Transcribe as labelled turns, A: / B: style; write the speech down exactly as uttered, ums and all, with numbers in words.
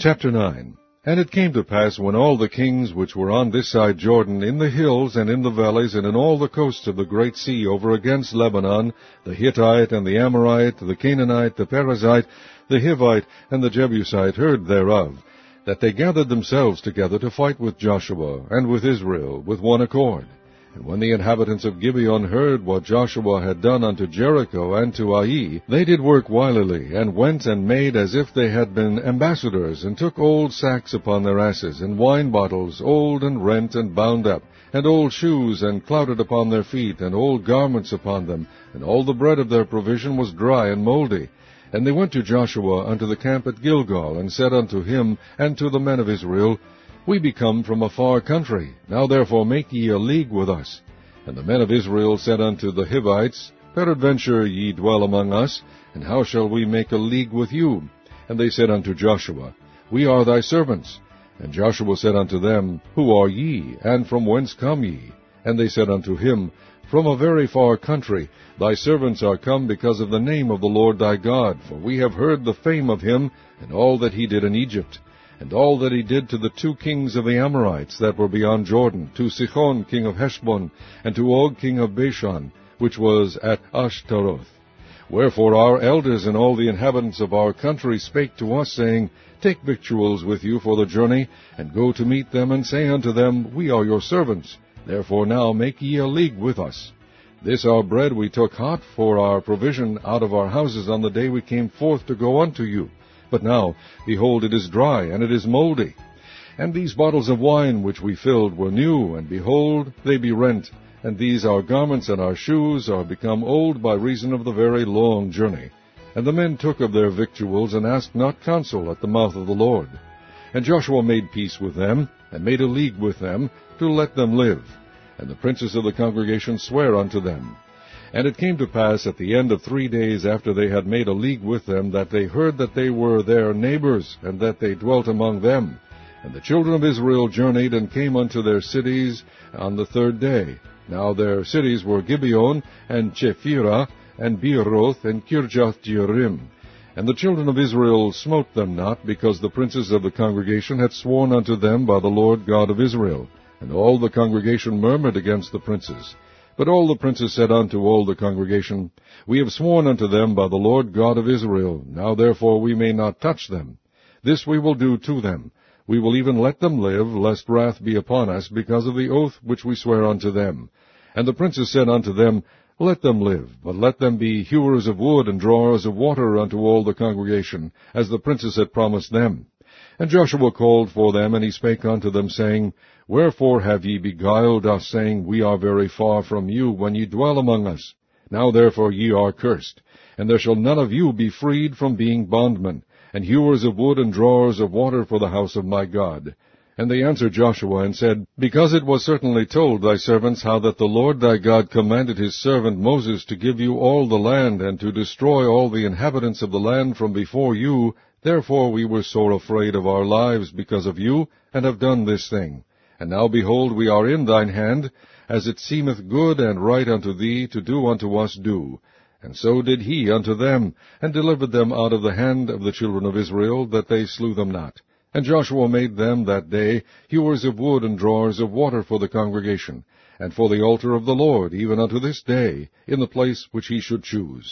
A: Chapter nine. And it came to pass, when all the kings which were on this side Jordan, in the hills, and in the valleys, and in all the coasts of the great sea, over against Lebanon, the Hittite, and the Amorite, the Canaanite, the Perizzite, the Hivite, and the Jebusite, heard thereof, that they gathered themselves together to fight with Joshua, and with Israel, with one accord. And when the inhabitants of Gibeon heard what Joshua had done unto Jericho and to Ai, they did work wilily, and went and made as if they had been ambassadors, and took old sacks upon their asses, and wine bottles, old and rent and bound up, and old shoes, and clouted upon their feet, and old garments upon them, and all the bread of their provision was dry and mouldy. And they went to Joshua unto the camp at Gilgal, and said unto him and to the men of Israel, We be come from a far country. Now therefore make ye a league with us. And the men of Israel said unto the Hivites, Peradventure ye dwell among us, and how shall we make a league with you? And they said unto Joshua, We are thy servants. And Joshua said unto them, Who are ye, and from whence come ye? And they said unto him, From a very far country. Thy servants are come because of the name of the Lord thy God, for we have heard the fame of him, and all that he did in Egypt, and all that he did to the two kings of the Amorites that were beyond Jordan, to Sihon king of Heshbon, and to Og king of Bashan, which was at Ashtaroth. Wherefore our elders and all the inhabitants of our country spake to us, saying, Take victuals with you for the journey, and go to meet them, and say unto them, We are your servants. Therefore now make ye a league with us. This our bread we took hot for our provision out of our houses on the day we came forth to go unto you. But now, behold, it is dry, and it is mouldy. And these bottles of wine which we filled were new, and behold, they be rent. And these our garments and our shoes are become old by reason of the very long journey. And the men took of their victuals, and asked not counsel at the mouth of the Lord. And Joshua made peace with them, and made a league with them, to let them live. And the princes of the congregation sware unto them. And it came to pass at the end of three days after they had made a league with them, that they heard that they were their neighbors, and that they dwelt among them. And the children of Israel journeyed, and came unto their cities on the third day. Now their cities were Gibeon, and Chephirah, and Beeroth, and Kirjath-jearim. And the children of Israel smote them not, because the princes of the congregation had sworn unto them by the Lord God of Israel. And all the congregation murmured against the princes. But all the princes said unto all the congregation, We have sworn unto them by the Lord God of Israel. Now therefore we may not touch them. This we will do to them. We will even let them live, lest wrath be upon us, because of the oath which we swear unto them. And the princes said unto them, Let them live, but let them be hewers of wood, and drawers of water unto all the congregation, as the princes had promised them. And Joshua called for them, and he spake unto them, saying, Wherefore have ye beguiled us, saying, We are very far from you, when ye dwell among us? Now therefore ye are cursed, and there shall none of you be freed from being bondmen, and hewers of wood, and drawers of water for the house of my God. And they answered Joshua, and said, Because it was certainly told thy servants how that the Lord thy God commanded his servant Moses to give you all the land, and to destroy all the inhabitants of the land from before you, therefore we were sore afraid of our lives because of you, and have done this thing. And now, behold, we are in thine hand, as it seemeth good and right unto thee to do unto us do. And so did he unto them, and delivered them out of the hand of the children of Israel, that they slew them not. And Joshua made them that day hewers of wood and drawers of water for the congregation, and for the altar of the Lord, even unto this day, in the place which he should choose.